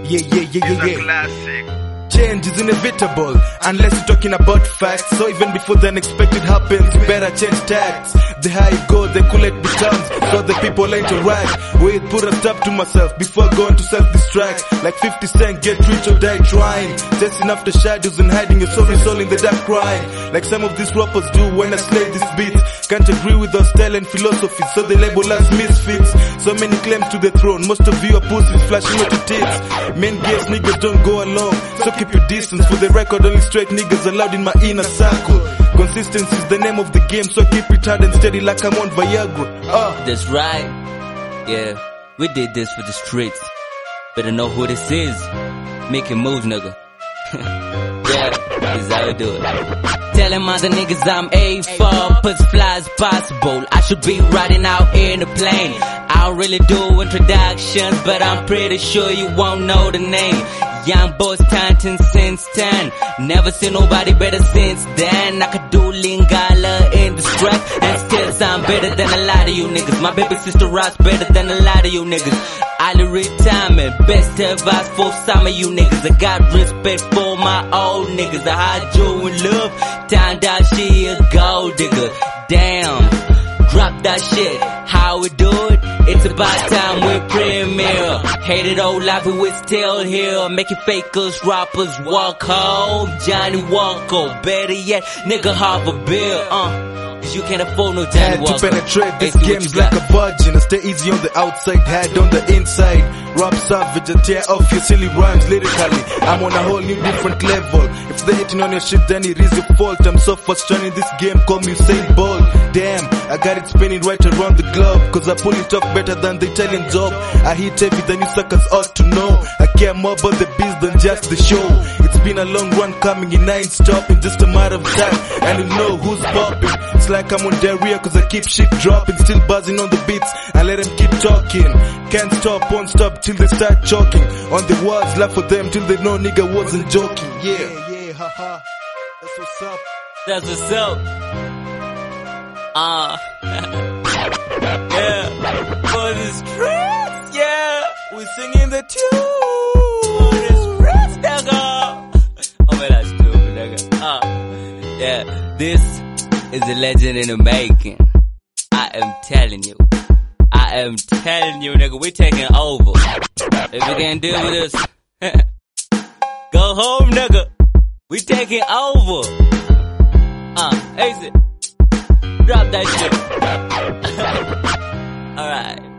a classic. Change is inevitable unless you're talking about facts. So even before the unexpected happens, you better change tacts. The higher you go, the cooler it becomes. So the people interact. Wait, put a stop to myself before going to self-distract. Like 50 Cent, get rich or die trying. Chasing after shadows and hiding your soul in the dark crying. Like some of these rappers do when I slay these beats. Can't agree with our style and philosophy, so they label us misfits. So many claims to the throne, most of you are pussies flashing out your tits. Men gays niggas don't go along, so keep your distance. For the record, only straight niggas allowed in my inner circle. Consistency is the name of the game, so keep it hard and steady like I'm on Viagra. That's right. Yeah, we did this for the streets. Better know who this is. Making moves, nigga. Yeah, this is how we do it. Telling other niggas I'm A4, puts fly as possible. I should be riding out in a plane. I don't really do introductions, but I'm pretty sure you won't know the name. Young boys Tanton since 10. Never seen nobody better since then. I could do Lingala in the stress and still sound better than a lot of you niggas. My baby sister rocks better than a lot of you niggas. Early retirement, best advice for some of you niggas. I got respect for my old niggas. I hide you in love, turned out she a gold digger. Damn, drop that shit, how we do it? It's about time we premiere. Hated old life, we still here. Making fakers, rappers walk home. Johnny Walker, better yet, nigga have a beer. Cause you can't afford no Johnny Walker. To penetrate this game's like a virgin. I stay easy on the outside, hide on the inside. Rap savage and tear off your silly rhymes lyrically. I'm on a whole new different level. If they're hating on your shit, then it is your fault. I'm so frustrated in this game, call me Usain Bolt. Damn, I got it spinning right around the globe. Cause I pull it off better than the Italian job. I hit heavy than you suckers ought to know. I care more about the biz than just the show. It's been a long run coming and I ain't stopping, just a matter of time. And you know who's popping. It's like I'm on diarrhea cause I keep shit dropping. Still buzzing on the beats, I let them keep talking. Can't stop, won't stop till they start choking. On the words, laugh for them till they know nigga wasn't joking. Yeah, haha, that's what's up. That's what's up. Yeah, for the streets, yeah, we singing the tune. For the streets, nigga. Oh man, that's stupid, nigga. Yeah, this is a legend in the making. I am telling you. I am telling you, nigga, we taking over. If you can't deal with this, go home, nigga. We taking over. Exit. Drop that shit. Alright.